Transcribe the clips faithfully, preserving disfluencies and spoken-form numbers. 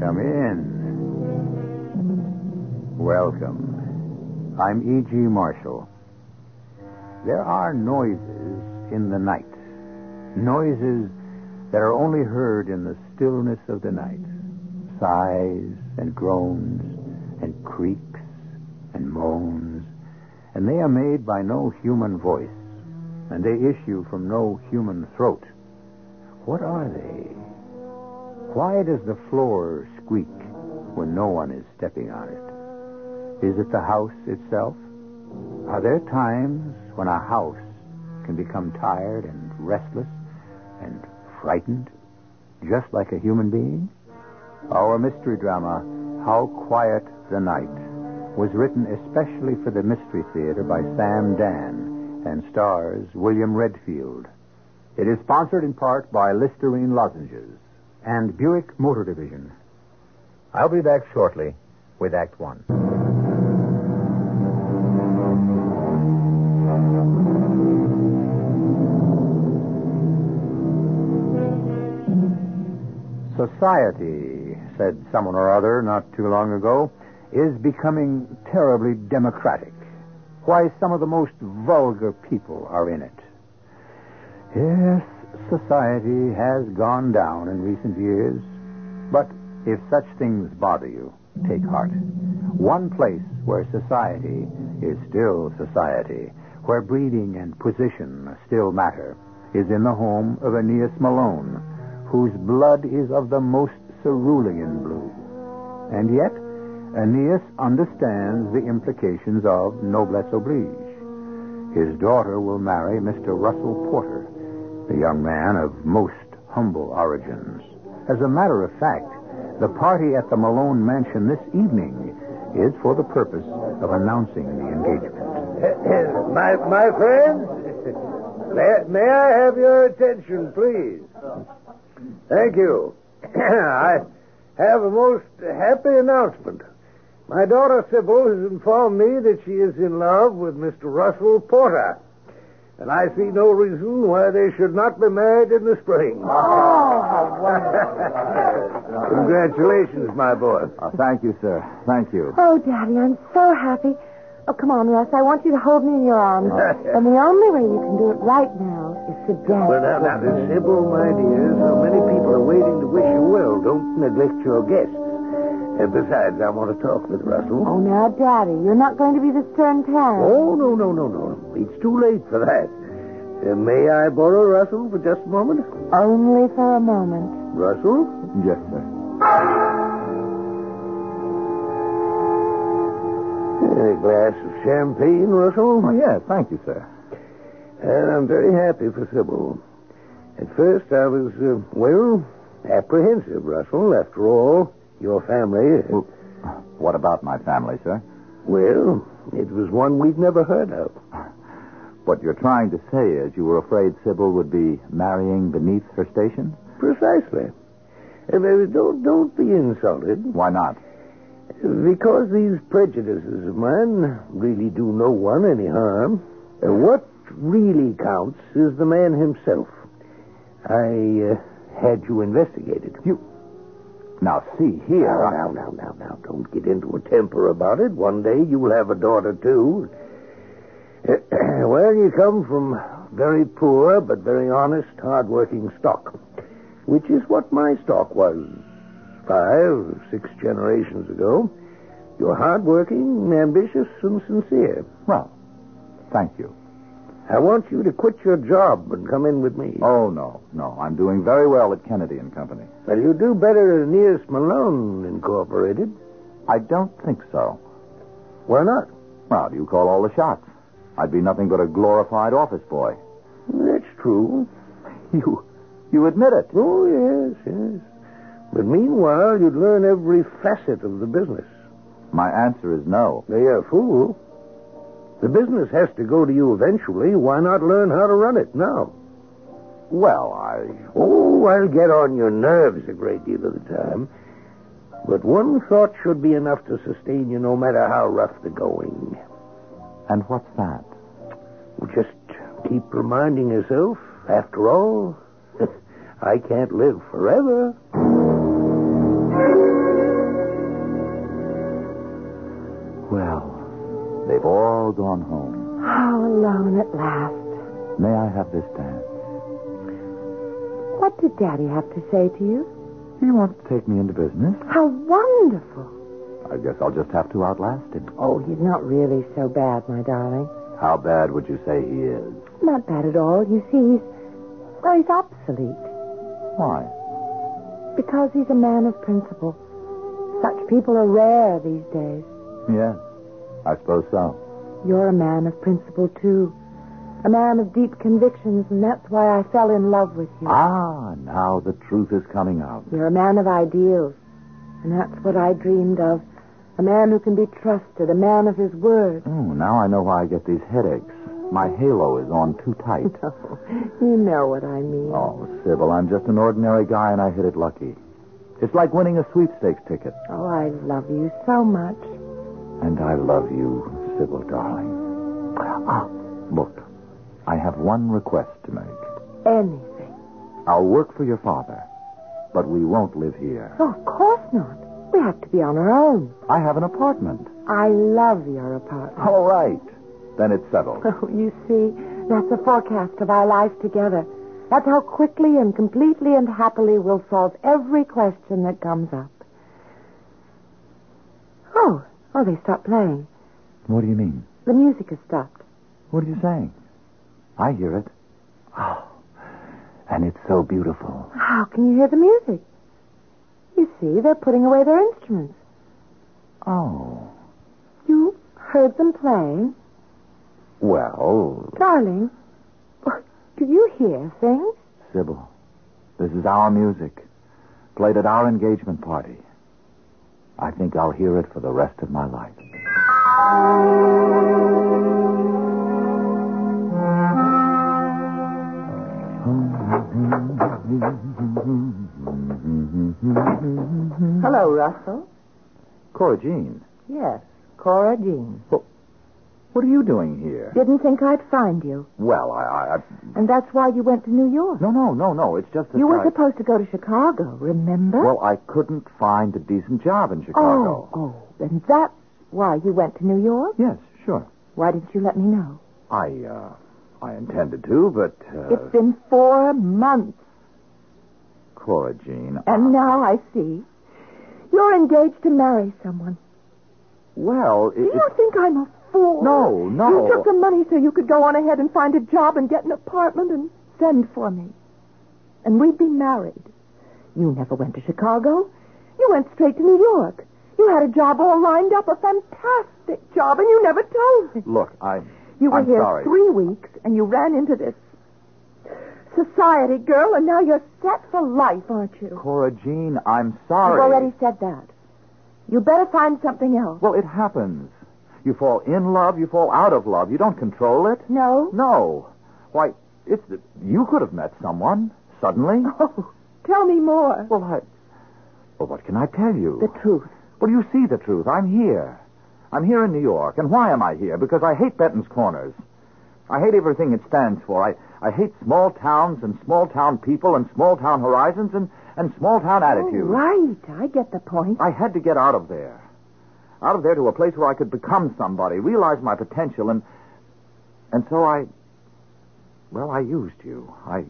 Come in. Welcome. I'm E G. Marshall. There are noises in the night. Noises that are only heard in the stillness of the night. Sighs and groans and creaks and moans. And they are made by no human voice. And they issue from no human throat. What are they? Why does the floor squeak when no one is stepping on it? Is it the house itself? Are there times when a house can become tired and restless and frightened, just like a human being? Our mystery drama, How Quiet the Night, was written especially for the Mystery Theater by Sam Dan and stars William Redfield. It is sponsored in part by Listerine Lozenges and Buick Motor Division. I'll be back shortly with Act One. Society, said someone or other not too long ago, is becoming terribly democratic. Why, some of the most vulgar people are in it. Yes, society has gone down in recent years. But if such things bother you, take heart. One place where society is still society, where breeding and position still matter, is in the home of Aeneas Malone, whose blood is of the most cerulean blue. And yet, Aeneas understands the implications of noblesse oblige. His daughter will marry Mister Russell Porter, a young man of most humble origins. As a matter of fact, the party at the Malone mansion this evening is for the purpose of announcing the engagement. my my friends, may, may I have your attention, please? Thank you. I have a most happy announcement. My daughter Sybil has informed me that she is in love with Mister Russell Porter. And I see no reason why they should not be married in the spring. Oh, how wonderful. Congratulations, my boy. Oh, thank you, sir. Thank you. Oh, Daddy, I'm so happy. Oh, come on, Russ. I want you to hold me in your arms. And the only way you can do it right now is to dance. Well, now, now, Sybil, my dear, so many people are waiting to wish you well. Don't neglect your guests. And besides, I want to talk with Russell. Oh, now, Daddy, you're not going to be the stern parent. Oh, no, no, no, no. It's too late for that. Uh, may I borrow Russell for just a moment? Only for a moment. Russell? Yes, sir. A glass of champagne, Russell? Oh, yes, thank you, sir. And I'm very happy for Sybil. At first, I was, uh, well, apprehensive, Russell. After all, your family... Well, what about my family, sir? Well, it was one we'd never heard of. What you're trying to say is you were afraid Sybil would be marrying beneath her station? Precisely. Uh, don't, don't be insulted. Why not? Because these prejudices of mine really do no one any harm. Uh, what really counts is the man himself. I uh, had you investigated. You... Now, see here... Now, now, now, now, now, don't get into a temper about it. One day you'll have a daughter, too. Uh, well, you come from very poor but very honest, hard-working stock, which is what my stock was five, six generations ago. You're hard-working, ambitious, and sincere. Well, thank you. I want you to quit your job and come in with me. Oh, no, no. I'm doing very well at Kennedy and Company. Well, you do better at Aeneas Malone Incorporated. I don't think so. Why not? Well, you call all the shots. I'd be nothing but a glorified office boy. That's true. You, you admit it. Oh, yes, yes. But meanwhile, you'd learn every facet of the business. My answer is no. Now, you're a fool. The business has to go to you eventually. Why not learn how to run it now? Well, I... Oh, I'll get on your nerves a great deal of the time. But one thought should be enough to sustain you no matter how rough the going. And what's that? Well, just keep reminding yourself, after all, I can't live forever. Well, they've all gone home. How alone at last. May I have this dance? What did Daddy have to say to you? He wants to take me into business. How wonderful. I guess I'll just have to outlast him. Oh, he's not really so bad, my darling. How bad would you say he is? Not bad at all. You see, he's... Well, he's obsolete. Why? Because he's a man of principle. Such people are rare these days. Yes, I suppose so. You're a man of principle, too. A man of deep convictions, and that's why I fell in love with you. Ah, now the truth is coming out. You're a man of ideals, and that's what I dreamed of. A man who can be trusted, a man of his word. Oh, now I know why I get these headaches. My halo is on too tight. No, you know what I mean. Oh, Sybil, I'm just an ordinary guy, and I hit it lucky. It's like winning a sweepstakes ticket. Oh, I love you so much. And I love you, Sybil, darling. Ah, look, I have one request to make. Anything. I'll work for your father, but we won't live here. Oh, of course not. We have to be on our own. I have an apartment. I love your apartment. All right. Then it's settled. Oh, you see, that's a forecast of our life together. That's how quickly and completely and happily we'll solve every question that comes up. Oh, oh, they stopped playing. What do you mean? The music has stopped. What are you saying? I hear it. Oh, and it's so beautiful. How can you hear the music? You see, they're putting away their instruments. Oh. You heard them playing? Well... Darling, do you hear things? Sybil, this is our music, played at our engagement party. I think I'll hear it for the rest of my life. Hello, Russell. Cora Jean. Yes, Cora Jean. Well, what are you doing here? Didn't think I'd find you. Well, I... I, I... And that's why you went to New York. No, no, no, no. It's just that You were I... supposed to go to Chicago, remember? Well, I couldn't find a decent job in Chicago. Oh, oh, then that's why you went to New York? Yes, sure. Why didn't you let me know? I, uh... I intended to, but... Uh... It's been four months. Cora Jean... And uh... now I see. You're engaged to marry someone. Well, it... Do you think I'm a fool? No, no. You took the money so you could go on ahead and find a job and get an apartment and send for me. And we'd be married. You never went to Chicago. You went straight to New York. You had a job all lined up, a fantastic job, and you never told me. Look, I... You were I'm here sorry. three weeks, and you ran into this society girl, and now you're set for life, aren't you? Cora Jean, I'm sorry. You've already said that. You better find something else. Well, it happens. You fall in love, you fall out of love. You don't control it. No? No. Why, it's that you could have met someone suddenly. Oh, tell me more. Well, I... Well, what can I tell you? The truth. Well, you see the truth. I'm here. I'm here in New York. And why am I here? Because I hate Benton's Corners. I hate everything it stands for. I, I hate small towns and small town people and small town horizons and, and small town attitudes. Oh, right. I get the point. I had to get out of there. Out of there to a place where I could become somebody, realize my potential, and and so I, well, I used you. I,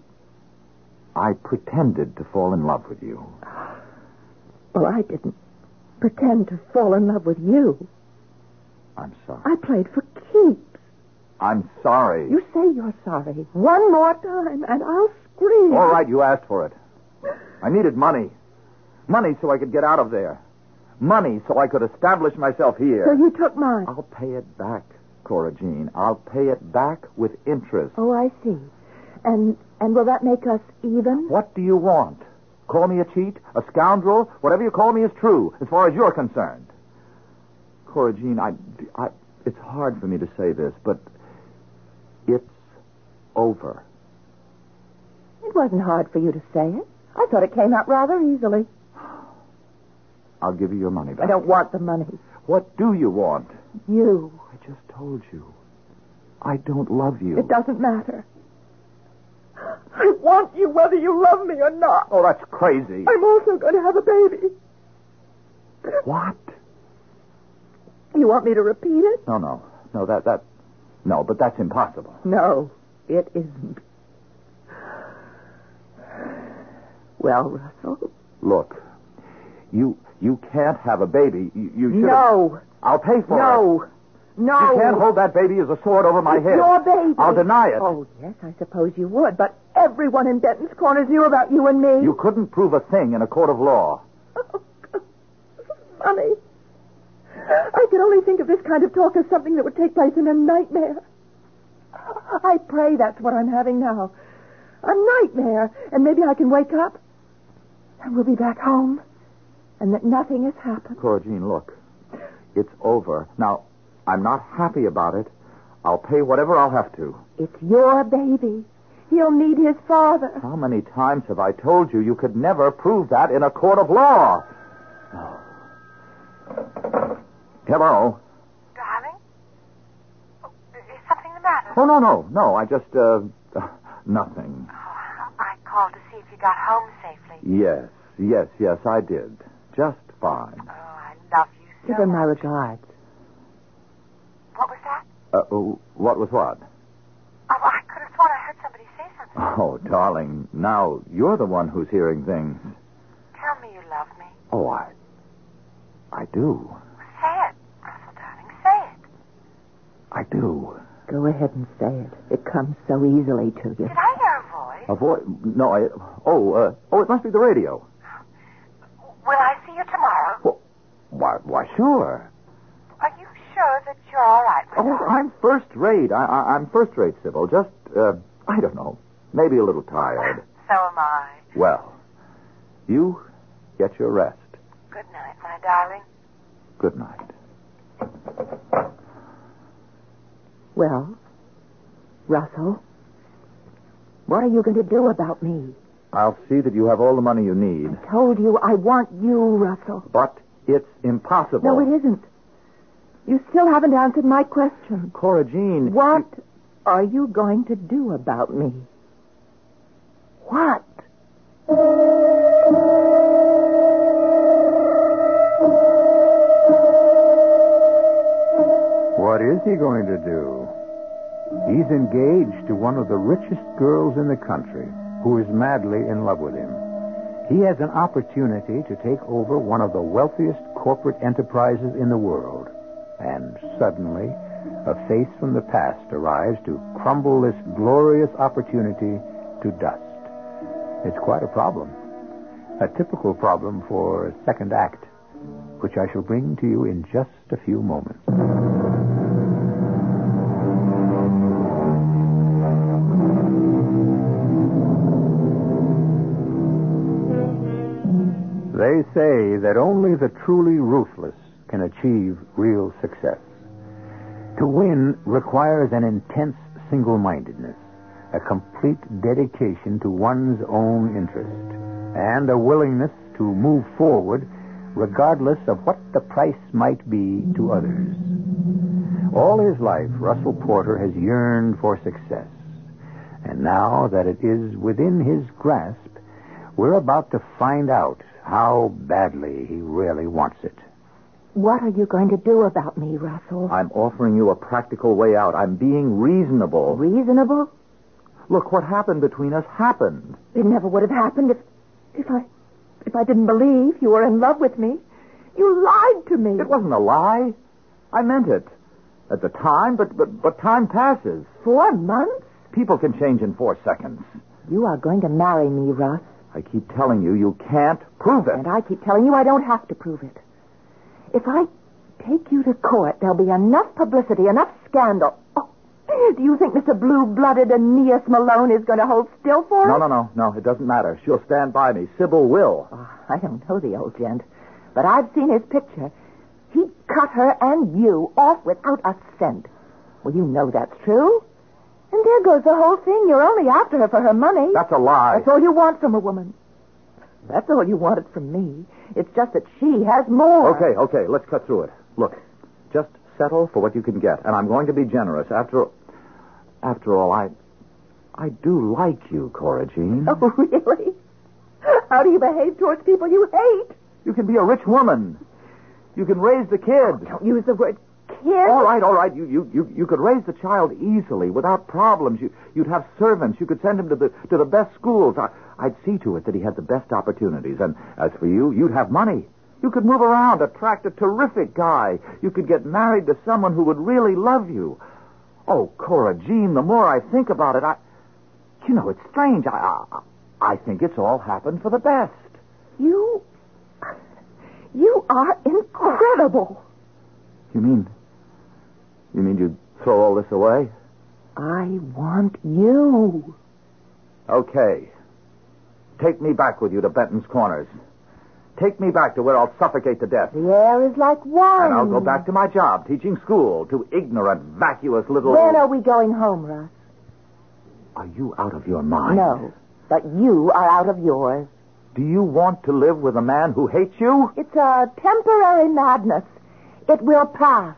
I pretended to fall in love with you. Well, I didn't pretend to fall in love with you. I'm sorry. I played for keeps. I'm sorry. You say you're sorry. One more time, and I'll scream. All right, you asked for it. I needed money. Money so I could get out of there. Money so I could establish myself here. So you took mine. I'll pay it back, Cora Jean. I'll pay it back with interest. Oh, I see. And and will that make us even? What do you want? Call me a cheat, a scoundrel? Whatever you call me is true, as far as you're concerned. Cora Jean, I, I, it's hard for me to say this, but it's over. It wasn't hard for you to say it. I thought it came out rather easily. I'll give you your money back. I don't want the money. What do you want? You. I just told you. I don't love you. It doesn't matter. I want you whether you love me or not. Oh, that's crazy. I'm also going to have a baby. What? You want me to repeat it? No, no. No, that, that... No, but that's impossible. No, it isn't. Well, Russell? Look, you you can't have a baby. You, you should. No. I'll pay for no. it. No. No. You can't hold that baby as a sword over my It's head. your baby. I'll deny it. Oh, yes, I suppose you would, but everyone in Benton's Corners knew about you and me. You couldn't prove a thing in a court of law. Oh, God. This is funny. I can only think of this kind of talk as something that would take place in a nightmare. I pray that's what I'm having now. A nightmare. And maybe I can wake up and we'll be back home and that nothing has happened. Cora Jean, look. It's over. Now, I'm not happy about it. I'll pay whatever I'll have to. It's your baby. He'll need his father. How many times have I told you you could never prove that in a court of law? Hello? Darling? Oh, is something the matter? Oh, no, no, no. I just, uh, uh nothing. Oh, I called to see if you got home safely. Yes, yes, yes, I did. Just fine. Oh, I love you so Give her my much. regards. What was that? Uh, oh, what was what? Oh, I could have sworn I heard somebody say something. Oh, darling, now you're the one who's hearing things. Tell me you love me. Oh, I... I do. Say it, Russell, darling. Say it. I do. Go ahead and say it. It comes so easily to you. Did I hear a voice? A voice? No, I... Oh, uh, oh, it must be the radio. Will I see you tomorrow? Well, why, why, sure. Are you sure that you're all right with Oh, us? I'm first rate. I, I, I'm first rate, Sybil. Just, uh, I don't know. Maybe a little tired. So am I. Well, you get your rest. Good night, my darling. Good night. Well, Russell, what are you going to do about me? I'll see that you have all the money you need. I told you I want you, Russell. But it's impossible. No, it isn't. You still haven't answered my question. Cora Jean. What are you going to do about me? What? What is he going to do? He's engaged to one of the richest girls in the country, who is madly in love with him. He has an opportunity to take over one of the wealthiest corporate enterprises in the world. And suddenly, a face from the past arrives to crumble this glorious opportunity to dust. It's quite a problem. A typical problem for a second act, which I shall bring to you in just a few moments. They say that only the truly ruthless can achieve real success. To win requires an intense single-mindedness, a complete dedication to one's own interest, and a willingness to move forward regardless of what the price might be to others. All his life, Russell Porter has yearned for success. And now that it is within his grasp, we're about to find out how badly he really wants it. What are you going to do about me, Russell? I'm offering you a practical way out. I'm being reasonable. Reasonable? Look, what happened between us happened. It never would have happened if, if I, if I didn't believe you were in love with me. You lied to me. It wasn't a lie. I meant it. At the time, but, but, but time passes. Four months? People can change in four seconds. You are going to marry me, Russ. I keep telling you, you can't prove it. And I keep telling you I don't have to prove it. If I take you to court, there'll be enough publicity, enough scandal. Oh, do you think Mister Blue-Blooded Aeneas Malone is going to hold still for No, it? no, no, no. It doesn't matter. She'll stand by me. Sybil will. Oh, I don't know the old gent, but I've seen his picture. He cut her and you off without a cent. Well, you know that's true. And there goes the whole thing. You're only after her for her money. That's a lie. That's all you want from a woman. That's all you wanted from me. It's just that she has more. Okay, okay. Let's cut through it. Look, just settle for what you can get, and I'm going to be generous. After, after all, I, I do like you, Cora Jean. Oh, really? How do you behave towards people you hate? You can be a rich woman. You can raise the kid. Don't use the word kid. All right, all right. You, you, you, you could raise the child easily, without problems. You, you'd have servants. You could send him to the to the best schools. I, I'd see to it that he had the best opportunities. And as for you, you'd have money. You could move around, attract a terrific guy. You could get married to someone who would really love you. Oh, Cora Jean, the more I think about it, I... You know, it's strange. I, I, I think it's all happened for the best. You... You are incredible. You mean... You mean you'd throw all this away? I want you. Okay. Take me back with you to Benton's Corners. Take me back to where I'll suffocate to death. The air is like wine. And I'll go back to my job, teaching school to ignorant, vacuous little... When are we going home, Russ? Are you out of your mind? No, but you are out of yours. Do you want to live with a man who hates you? It's a temporary madness. It will pass.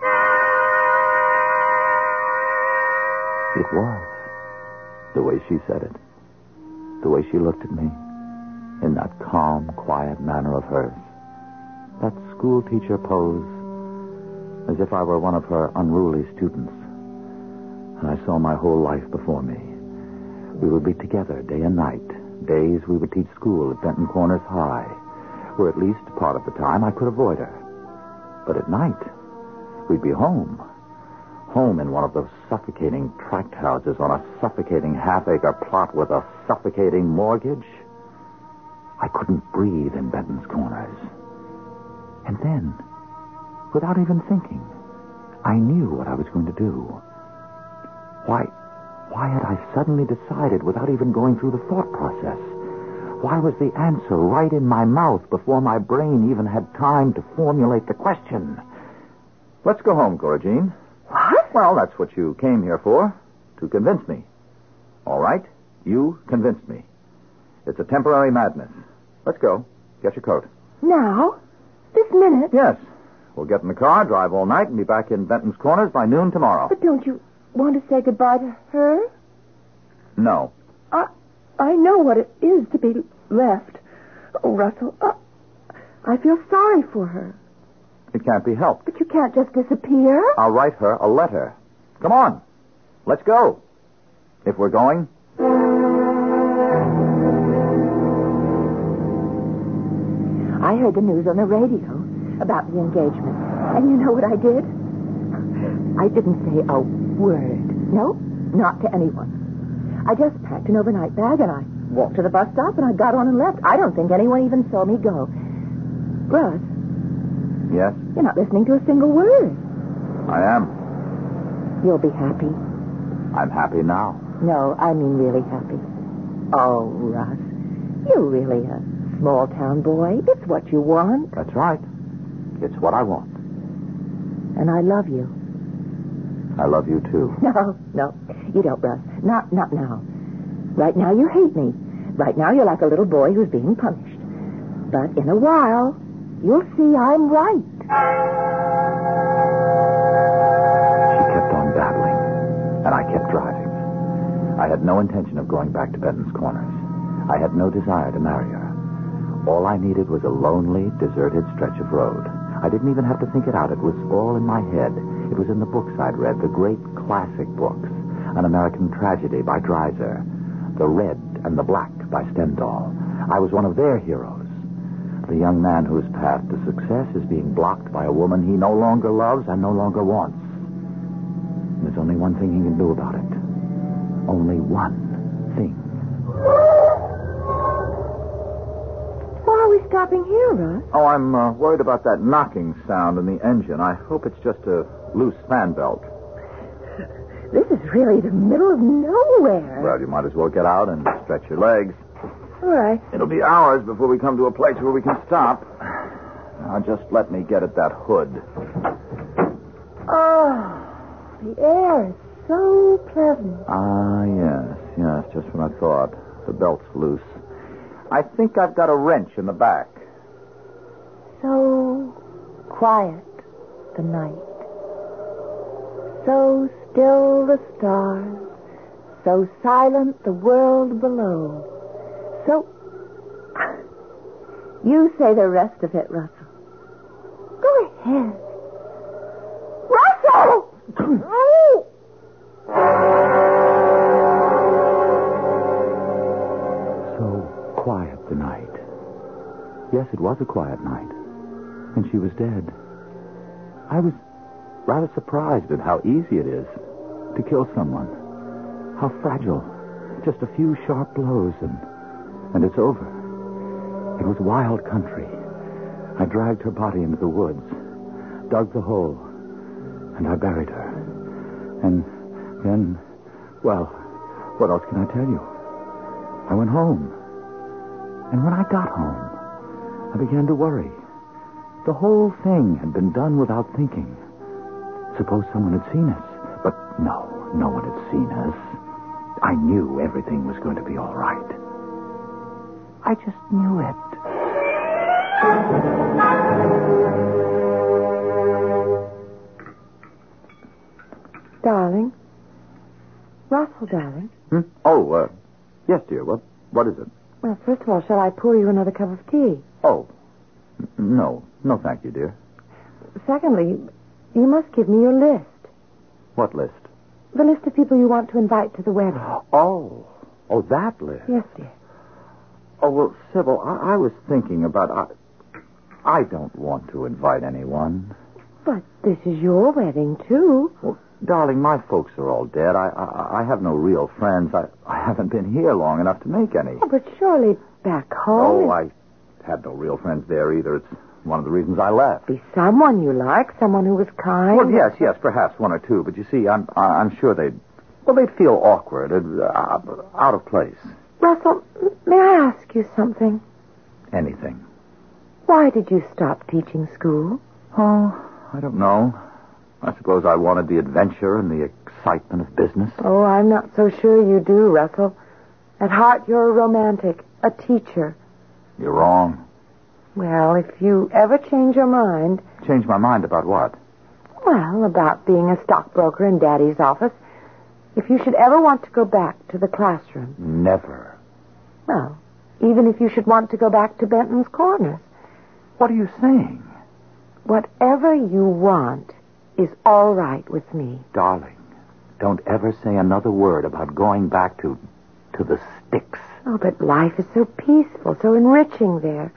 It was. The way she said it. The way she looked at me. In that calm, quiet manner of hers. That schoolteacher pose. As if I were one of her unruly students. And I saw my whole life before me. We would be together day and night. Days we would teach school at Benton Corners High. Where at least part of the time I could avoid her. But at night, we'd be home. Home in one of those suffocating tract houses on a suffocating half-acre plot with a suffocating mortgage. I couldn't breathe in Benton's Corners. And then, without even thinking, I knew what I was going to do. Why, why had I suddenly decided without even going through the thought process? Why was the answer right in my mouth before my brain even had time to formulate the question? Let's go home, Cora Jean. What? Well, that's what you came here for, to convince me. All right, you convinced me. It's a temporary madness. Let's go. Get your coat. Now? This minute? Yes. We'll get in the car, drive all night, and be back in Benton's Corners by noon tomorrow. But don't you want to say goodbye to her? No. I, I know what it is to be left. Oh, Russell, uh, I feel sorry for her. It can't be helped. But you can't just disappear. I'll write her a letter. Come on. Let's go. If we're going... I heard the news on the radio about the engagement. And you know what I did? I didn't say a word. No, not to anyone. I just packed an overnight bag and I walked to the bus stop and I got on and left. I don't think anyone even saw me go. Russ. Yes? You're not listening to a single word. I am. You'll be happy. I'm happy now. No, I mean really happy. Oh, Russ, you're really a small-town boy. It's what you want. That's right. It's what I want. And I love you. I love you, too. No, no, you don't, Russ. Not, not now. Right now you hate me. Right now you're like a little boy who's being punished. But in a while, you'll see I'm right. She kept on babbling, and I kept driving. I had no intention of going back to Benton's Corners. I had no desire to marry her. All I needed was a lonely, deserted stretch of road. I didn't even have to think it out. It was all in my head. It was in the books I'd read, the great classic books. An American Tragedy by Dreiser. The Red and the Black by Stendhal. I was one of their heroes. The young man whose path to success is being blocked by a woman he no longer loves and no longer wants. And there's only one thing he can do about it. Only one thing. Why are we stopping here, Russ? Oh, I'm uh, worried about that knocking sound in the engine. I hope it's just a loose fan belt. This is really the middle of nowhere. Well, you might as well get out and stretch your legs. All right. It'll be hours before we come to a place where we can stop. Now, just let me get at that hood. Oh, the air is so pleasant. Ah, yes, yes, just when I thought. The belt's loose. I think I've got a wrench in the back. So quiet the night. So still the stars. So silent the world below. So... You say the rest of it, Russell. Go his. Russell! Oh! So quiet the night. Yes, it was a quiet night. And she was dead. I was rather surprised at how easy it is to kill someone. How fragile. Just a few sharp blows and, and it's over. It was wild country. I dragged her body into the woods, dug the hole, and I buried her. And then, well, what else can I tell you? I went home. And when I got home, I began to worry. The whole thing had been done without thinking. Suppose someone had seen us. But no, no one had seen us. I knew everything was going to be all right. I just knew it. Darling. Russell, darling. Hmm? Oh, uh, yes, dear. What, what is it? Well, first of all, shall I pour you another cup of tea? Oh, n- no. No, thank you, dear. Secondly, you must give me your list. What list? The list of people you want to invite to the wedding. Oh, oh, that list. Yes, dear. Oh, well, Sybil, I, I was thinking about... I, I don't want to invite anyone. But this is your wedding, too. Well, darling, my folks are all dead. I, I, I have no real friends. I, I haven't been here long enough to make any. Oh, but surely back home... Oh, I had no real friends there either. It's one of the reasons I left. Be someone you like, someone who was kind. Well, yes, yes, perhaps one or two. But you see, I'm, I'm sure they'd... Well, they'd feel awkward, uh, out of place. Russell, may I ask you something? Anything. Why did you stop teaching school? Oh, I don't know. I suppose I wanted the adventure and the excitement of business. Oh, I'm not so sure you do, Russell. At heart, you're a romantic, a teacher. You're wrong. Well, if you ever change your mind... Change my mind about what? Well, about being a stockbroker in Daddy's office. If you should ever want to go back to the classroom... Never. Well, even if you should want to go back to Benton's Corners. What are you saying? Whatever you want is all right with me. Darling, don't ever say another word about going back to... to the sticks. Oh, but life is so peaceful, so enriching there.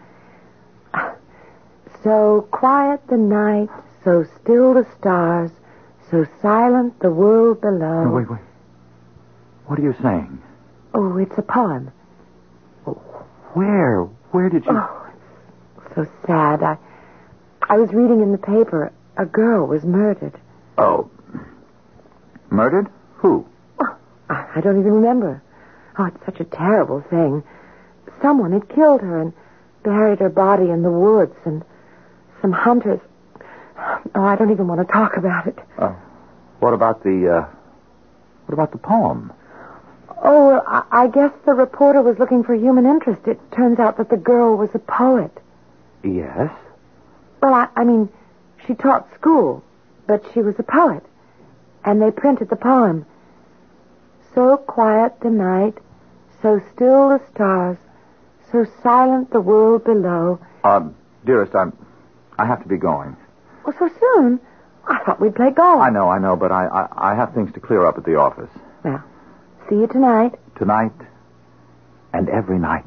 So quiet the night, so still the stars, so silent the world below. No, wait, wait. What are you saying? Oh, it's a poem. Oh, where? Where did you... Oh, it's so sad. I, I was reading in the paper. A girl was murdered. Oh. Murdered? Who? Oh, I, I don't even remember. Oh, it's such a terrible thing. Someone had killed her and buried her body in the woods, and some hunters... Oh, I don't even want to talk about it. Uh, what about the, uh... What about the poem? Oh, well, I, I guess the reporter was looking for human interest. It turns out that the girl was a poet. Yes? Well, I, I mean, she taught school, but she was a poet. And they printed the poem. So quiet the night, so still the stars, so silent the world below. Um, dearest, I'm... I have to be going. Oh, so soon? I thought we'd play golf. I know, I know, but I, I, I have things to clear up at the office. Well, see you tonight. Tonight and every night.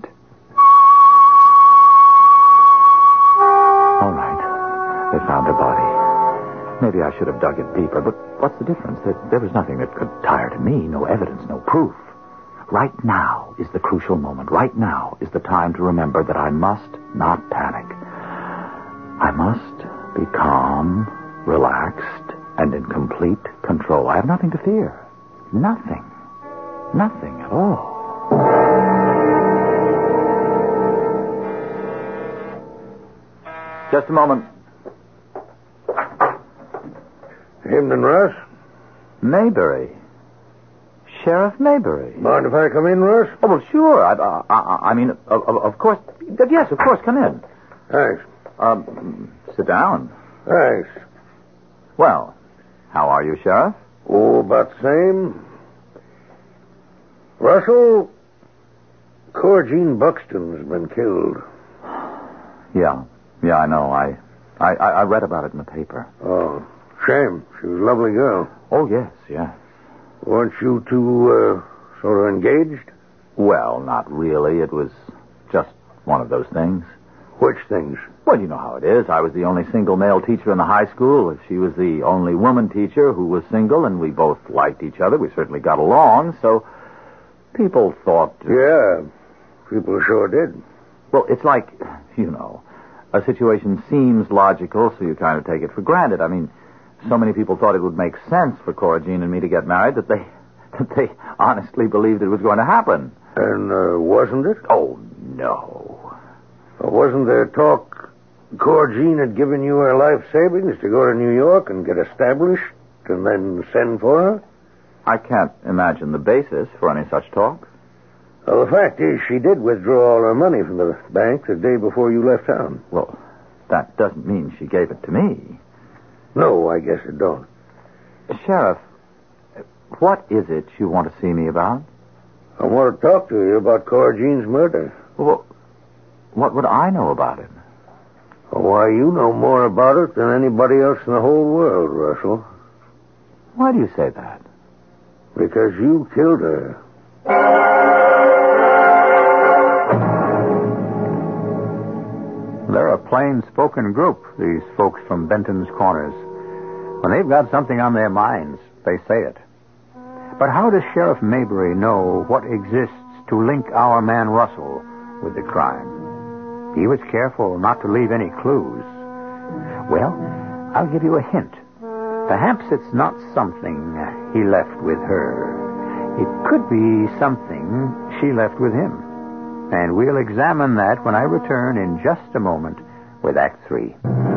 All right. They found her body. Maybe I should have dug it deeper, but what's the difference? There, there was nothing that could tie her to me. No evidence, no proof. Right now is the crucial moment. Right now is the time to remember that I must not panic. I must be calm, relaxed, and in complete control. I have nothing to fear. Nothing. Nothing at all. Just a moment. Evening, Russ. Maybury. Sheriff Maybury. Mind if I come in, Russ? Oh, well, sure. I, I, I, I mean, of, of, of course. Yes, of course. Come in. Thanks. Um, sit down. Thanks. Well, how are you, Sheriff? Oh, about the same. Russell, Cora Jean Buxton's been killed. Yeah. Yeah, I know. I I, I, I read about it in the paper. Oh, shame. She was a lovely girl. Oh, yes, yes. Weren't you two, uh, sort of engaged? Well, not really. It was just one of those things. Which things? Well, you know how it is. I was the only single male teacher in the high school. She was the only woman teacher who was single, and we both liked each other. We certainly got along, so people thought... Uh, yeah, people sure did. Well, it's like, you know, a situation seems logical, so you kind of take it for granted. I mean, so many people thought it would make sense for Cora Jean and me to get married that they, that they honestly believed it was going to happen. And uh, wasn't it? Oh, no. Well, wasn't there talk Cora Jean had given you her life savings to go to New York and get established and then send for her? I can't imagine the basis for any such talk. Well, the fact is she did withdraw all her money from the bank the day before you left town. Well, that doesn't mean she gave it to me. No, I guess it don't. Sheriff, what is it you want to see me about? I want to talk to you about Cora Jean's murder. Well, what would I know about it? Why, you know more about it than anybody else in the whole world, Russell. Why do you say that? Because you killed her. They're a plain-spoken group, these folks from Benton's Corners. When they've got something on their minds, they say it. But how does Sheriff Maybury know what exists to link our man Russell with the crime? He was careful not to leave any clues. Well, I'll give you a hint. Perhaps it's not something he left with her. It could be something she left with him. And we'll examine that when I return in just a moment with Act Three.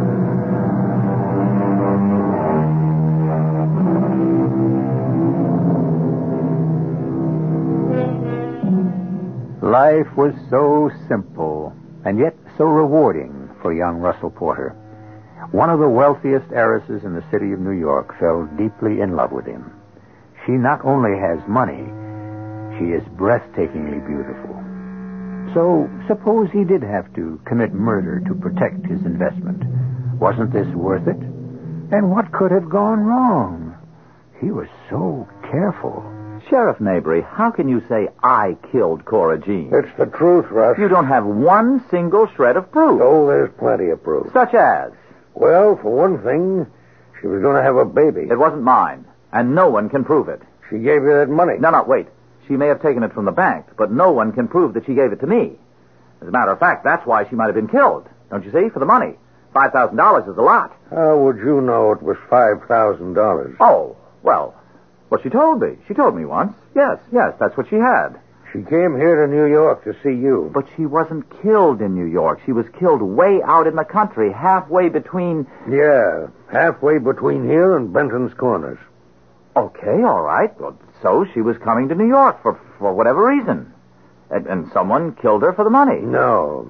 Life was so simple, and yet so rewarding for young Russell Porter. One of the wealthiest heiresses in the city of New York fell deeply in love with him. She not only has money, she is breathtakingly beautiful. So, suppose he did have to commit murder to protect his investment. Wasn't this worth it? And what could have gone wrong? He was so careful. Sheriff Maybury, how can you say I killed Cora Jean? It's the truth, Russ. You don't have one single shred of proof. Oh, there's plenty of proof. Such as? Well, for one thing, she was going to have a baby. It wasn't mine, and no one can prove it. She gave you that money. No, no, wait. She may have taken it from the bank, but no one can prove that she gave it to me. As a matter of fact, that's why she might have been killed. Don't you see? For the money. five thousand dollars is a lot. How would you know it was five thousand dollars? Oh, well, well, she told me. She told me once. Yes, yes, that's what she had. She came here to New York to see you. But she wasn't killed in New York. She was killed way out in the country, halfway between... Yeah, halfway between here and Benton's Corners. Okay, all right. Well, so she was coming to New York for, for whatever reason. And, and someone killed her for the money. No.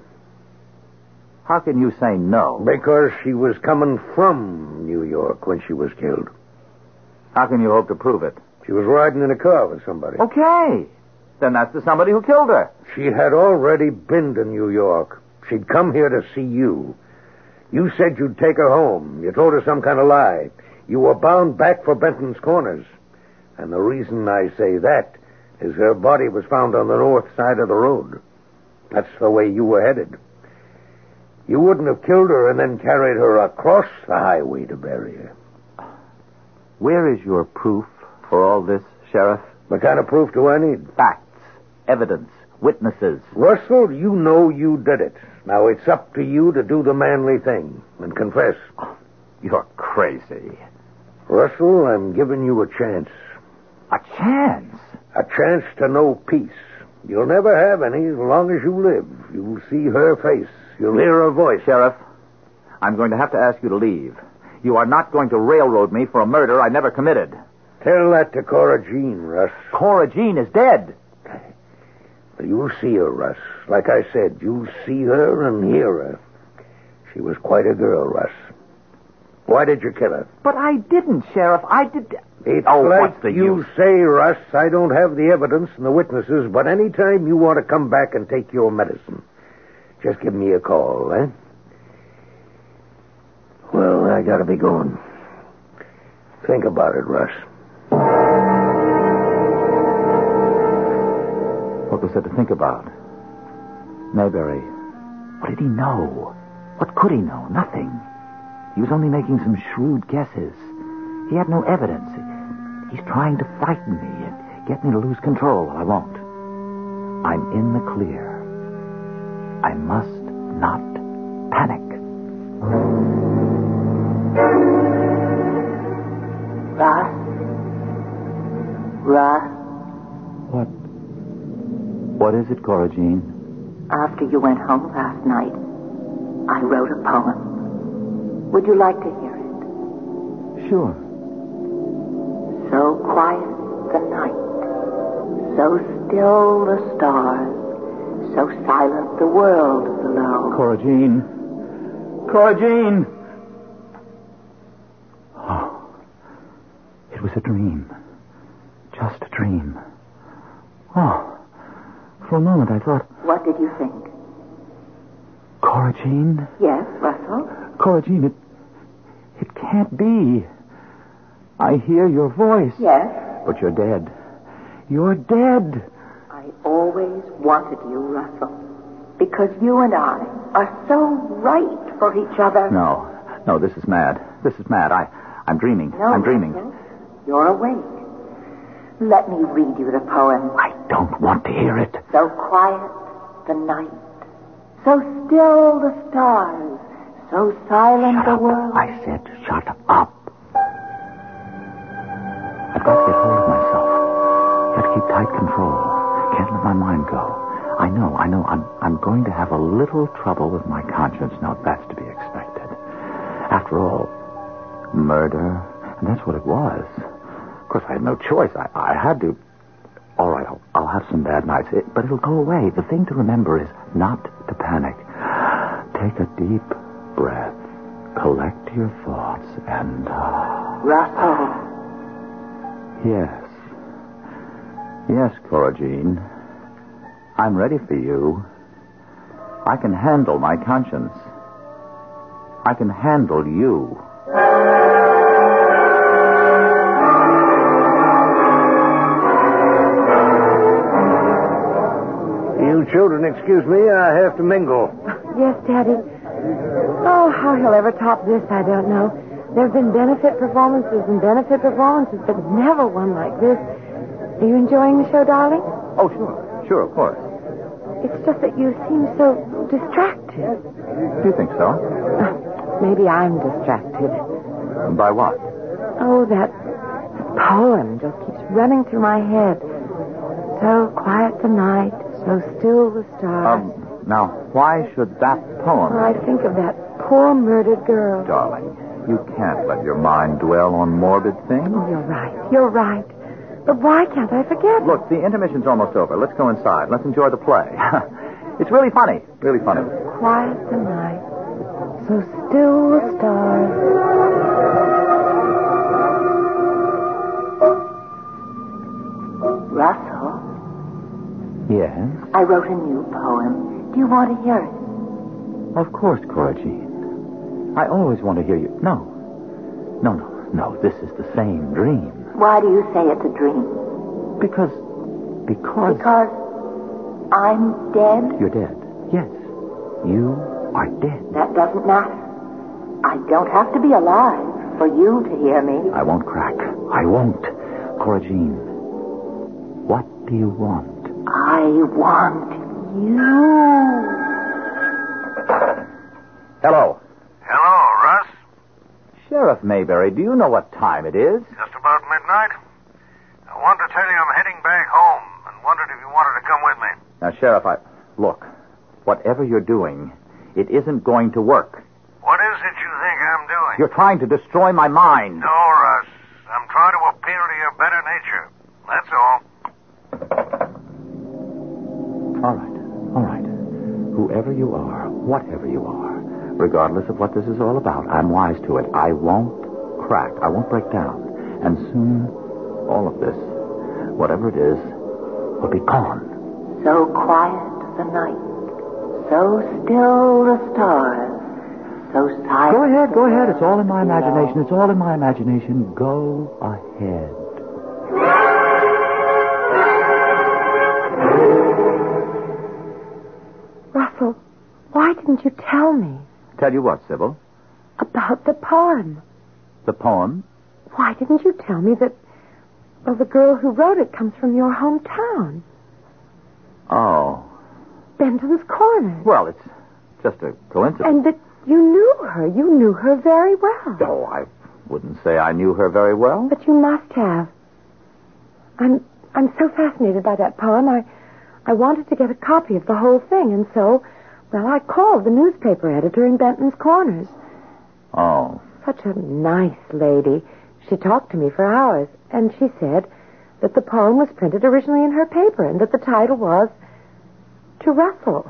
How can you say no? Because she was coming from New York when she was killed. How can you hope to prove it? She was riding in a car with somebody. Okay. Then that's the somebody who killed her. She had already been to New York. She'd come here to see you. You said you'd take her home. You told her some kind of lie. You were bound back for Benton's Corners. And the reason I say that is her body was found on the north side of the road. That's the way you were headed. You wouldn't have killed her and then carried her across the highway to bury her. Where is your proof for all this, Sheriff? What kind of proof do I need? Facts, evidence, witnesses. Russell, you know you did it. Now it's up to you to do the manly thing and confess. Oh, you're crazy. Russell, I'm giving you a chance. A chance? A chance to know peace. You'll never have any as long as you live. You'll see her face. You'll hear her voice. Sheriff, I'm going to have to ask you to leave. You are not going to railroad me for a murder I never committed. Tell that to Cora Jean, Russ. Cora Jean is dead. You'll see her, Russ. Like I said, you'll see her and hear her. She was quite a girl, Russ. Why did you kill her? But I didn't, Sheriff. I did... It's oh, like what's the you use? say, Russ, I don't have the evidence and the witnesses, but any time you want to come back and take your medicine, just give me a call, eh? I gotta be going. Think about it, Russ. What was there to think about? Mayberry, what did he know? What could he know? Nothing. He was only making some shrewd guesses. He had no evidence. He's trying to frighten me and get me to lose control. I won't. I'm in the clear. I must not panic. Russ? Russ? What? What is it, Cora Jean? After you went home last night, I wrote a poem. Would you like to hear it? Sure. So quiet the night, so still the stars, so silent the world below. Cora Jean. Cora Jean! Oh, it was a dream. Just a dream. Oh, for a moment I thought... What did you think? Cora Jean? Yes, Russell? Cora Jean, it... It can't be. I hear your voice. Yes? But you're dead. You're dead. I always wanted you, Russell. Because you and I are so right for each other. No. No, this is mad. This is mad. I, I'm dreaming. No, I'm dreaming. Russell, you're awake. Let me read you the poem. I don't want to hear it. So quiet the night, so still the stars, so silent Shut the up. world. I said shut up. I've got to get hold of myself. Got to keep tight control. Can't let my mind go. I know, I know. I'm, I'm going to have a little trouble with my conscience. Now, that's to be expected. After all, murder, and that's what it was. Of course, I had no choice. I, I had to. All right, I'll, I'll have some bad nights, it, but it'll go away. The thing to remember is not to panic. Take a deep breath. Collect your thoughts and... Uh... Russell. Yes. Yes, Cora Jean. I'm ready for you. I can handle my conscience. I can handle you. You children, excuse me, I have to mingle. Yes, Daddy. Oh, how he'll ever top this, I don't know. There have been benefit performances and benefit performances, but never one like this. Are you enjoying the show, darling? Oh, sure. Sure, of course. It's just that you seem so distracted. Do you think so? Uh, maybe I'm distracted. By what? Oh, that poem just keeps running through my head. So quiet the night, so still the stars. Um, now, why should that poem... I think of that poor murdered girl. Darling, you can't let your mind dwell on morbid things. Oh, you're right. You're right. But why can't I forget? Look, the intermission's almost over. Let's go inside. Let's enjoy the play. It's really funny. Really funny. Quiet the night, so still the stars. Russell, Yes? I wrote a new poem. Do you want to hear it? Of course, Cora Jean. I always want to hear you. No. No, no, no. This is the same dream. Why do you say it's a dream? Because... Because... Because I'm dead? You're dead. Yes. You are dead. That doesn't matter. I don't have to be alive for you to hear me. I won't crack. I won't. Cora Jean, what do you want? I want you. Hello. Hello, Russ. Sheriff Mayberry, do you know what time it is? Just about midnight. I wanted to tell you I'm heading back home and wondered if you wanted to come with me. Now, Sheriff, I... Look, whatever you're doing, it isn't going to work. What is it you think I'm doing? You're trying to destroy my mind. No, Russ. I'm trying to appeal to your better nature. That's all. All right, all right. Whoever you are, whatever you are, regardless of what this is all about, I'm wise to it. I won't crack. I won't break down. And soon, all of this, whatever it is, will be gone. So quiet the night, so still the stars, so silent. Go ahead. ahead, go ahead. It's all in my imagination. It's all in my imagination. Go ahead. Russell, why didn't you tell me Tell you what, Sybil? about the poem? The poem? Why didn't you tell me that, well, the girl who wrote it comes from your hometown, Oh. Benton's Corners, Well, it's just a coincidence. and that you knew her. You knew her very well. Oh, I wouldn't say I knew her very well. But you must have. I'm I'm so fascinated by that poem. I I wanted to get a copy of the whole thing, and so, well, I called the newspaper editor in Benton's Corners. Oh. Such a nice lady. She talked to me for hours, and she said that the poem was printed originally in her paper, and that the title was To Russell.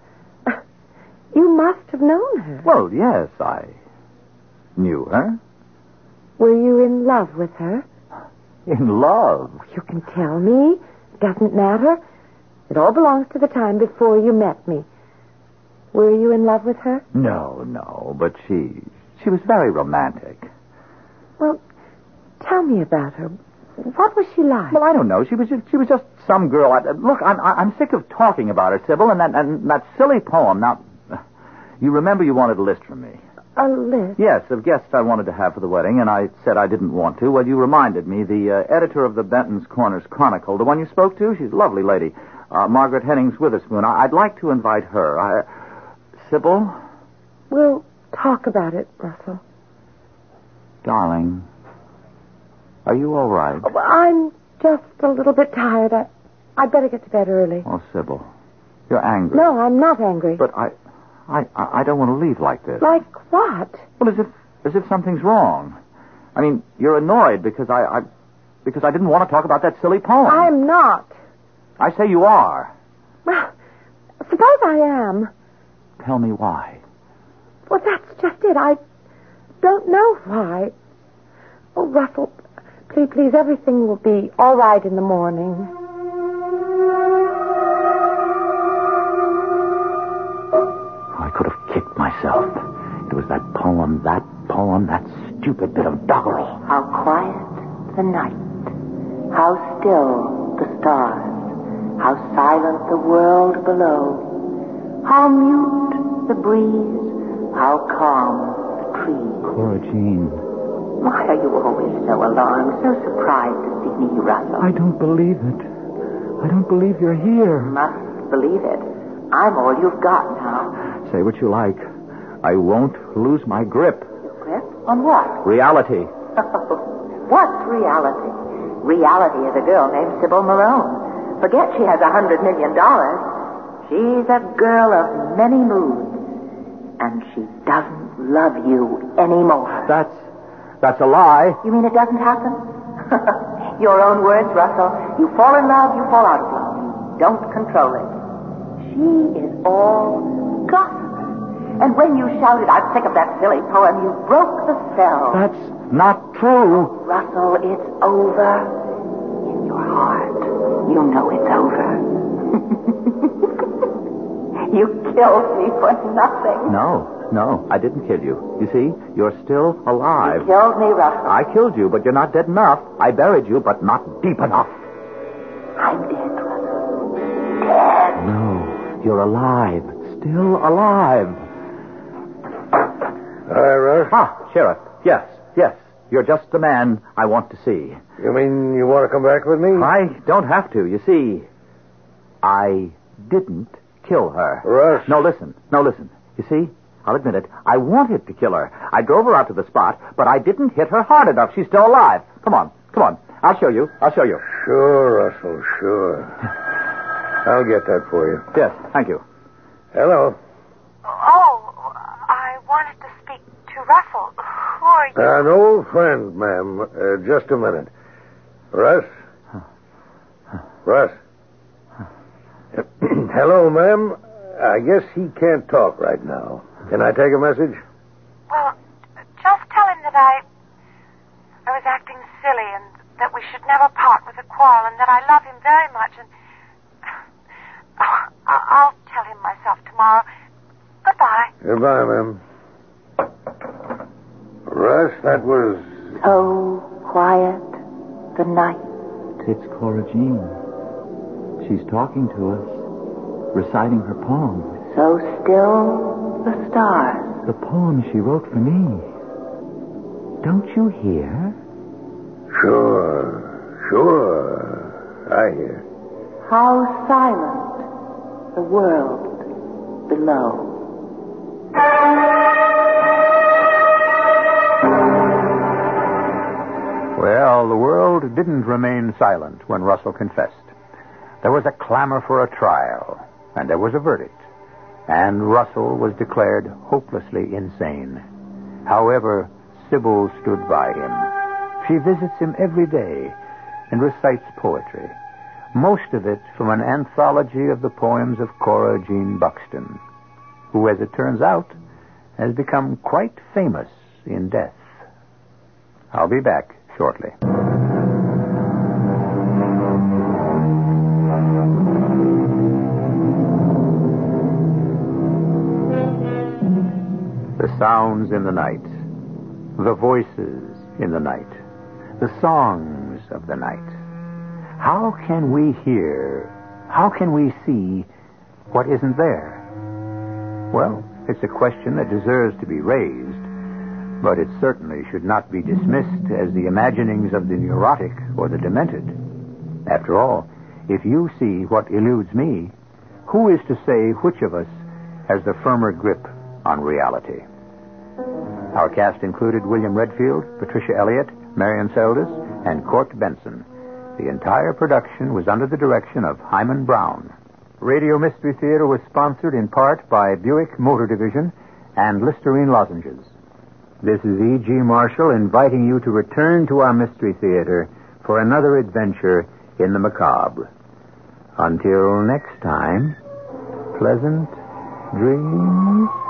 You must have known her. Well, yes, I knew her. Were you in love with her? In love? You can tell me. It doesn't matter. It all belongs to the time before you met me. Were you in love with her? No, no, but she she was very romantic. Well, tell me about her. What was she like? Well, I don't know. She was just, she was just some girl. I, look, I'm I'm sick of talking about her, Sybil, and that and that silly poem. Now, you remember you wanted a list from me. A list? Yes, of guests I wanted to have for the wedding, and I said I didn't want to. Well, you reminded me. The uh, editor of the Benton's Corners Chronicle, the one you spoke to, she's a lovely lady, uh, Margaret Hennings Witherspoon. I, I'd like to invite her. I, Sybil? We'll talk about it, Russell. Darling, are you all right? Oh, I'm just a little bit tired. I, I'd better get to bed early. Oh, Sybil, you're angry. No, I'm not angry. But I, I, I don't want to leave like this. Like what? Well, as if, as if something's wrong. I mean, you're annoyed because I, I, because I didn't want to talk about that silly poem. I'm not. I say you are. Well, suppose I am. Tell me why. Well, that's just it. I don't know why. Oh, Russell, please, please, everything will be all right in the morning. I could have kicked myself. It was that poem, that poem, that stupid bit of doggerel. How quiet the night. How still the stars. How silent the world below. How mute the breeze. How calm the trees. Cora Jean. Why are you always so alarmed, so surprised to see me, Russell? I don't believe it. I don't believe you're here. Must believe it. I'm all you've got now. Say what you like. I won't lose my grip. Your grip? On what? Reality. What's reality? Reality is a girl named Sybil Marone. Forget she has a hundred million dollars. She's a girl of many moods. And she doesn't love you anymore. That's, that's a lie. You mean it doesn't happen? Your own words, Russell. You fall in love, you fall out of love. You don't control it. She is all gossip. And when you shouted, I'm sick of that silly poem, you broke the spell. That's not true. Russell, it's over. In your heart, you know it's over. You killed me for nothing. No, no, I didn't kill you. You see, you're still alive. You killed me, Russell. I killed you, but you're not dead enough. I buried you, but not deep enough. I'm dead, Russell. Dead. No, you're alive. Still alive. Hi, Russ. Ah, Sheriff. Yes, yes. You're just the man I want to see. You mean you want to come back with me? I don't have to. You see, I didn't kill her. Russ. No, listen. No, listen. You see, I'll admit it. I wanted to kill her. I drove her out to the spot, but I didn't hit her hard enough. She's still alive. Come on. Come on. I'll show you. I'll show you. Sure, Russell, sure. I'll get that for you. Yes, thank you. Hello. Oh, I wanted to speak to Russell. Who are you? An old friend, ma'am. Uh, just a minute. Russ? Russ? Hello, ma'am. I guess he can't talk right now. Can I take a message? Well, just tell him that I... I was acting silly and that we should never part with a quarrel and that I love him very much and... Oh, I'll tell him myself tomorrow. Goodbye. Goodbye, ma'am. Russ, that was... So quiet, the night. It's Cora Jean. She's talking to us, reciting her poem. So still, the stars. The poem she wrote for me. Don't you hear? Sure, sure. I hear. How silent the world below. Well, the world didn't remain silent when Russell confessed. There was a clamor for a trial, and there was a verdict. And Russell was declared hopelessly insane. However, Sybil stood by him. She visits him every day and recites poetry, most of it from an anthology of the poems of Cora Jean Buxton, who, as it turns out, has become quite famous in death. I'll be back shortly. The sounds in the night, the voices in the night, the songs of the night. How can we hear, how can we see what isn't there? Well, it's a question that deserves to be raised, but it certainly should not be dismissed as the imaginings of the neurotic or the demented. After all, if you see what eludes me, who is to say which of us has the firmer grip on reality? Our cast included William Redfield, Patricia Elliott, Marion Seldes, and Court Benson. The entire production was under the direction of Hyman Brown. Radio Mystery Theater was sponsored in part by Buick Motor Division and Listerine Lozenges. This is E G. Marshall inviting you to return to our Mystery Theater for another adventure in the macabre. Until next time, pleasant dreams.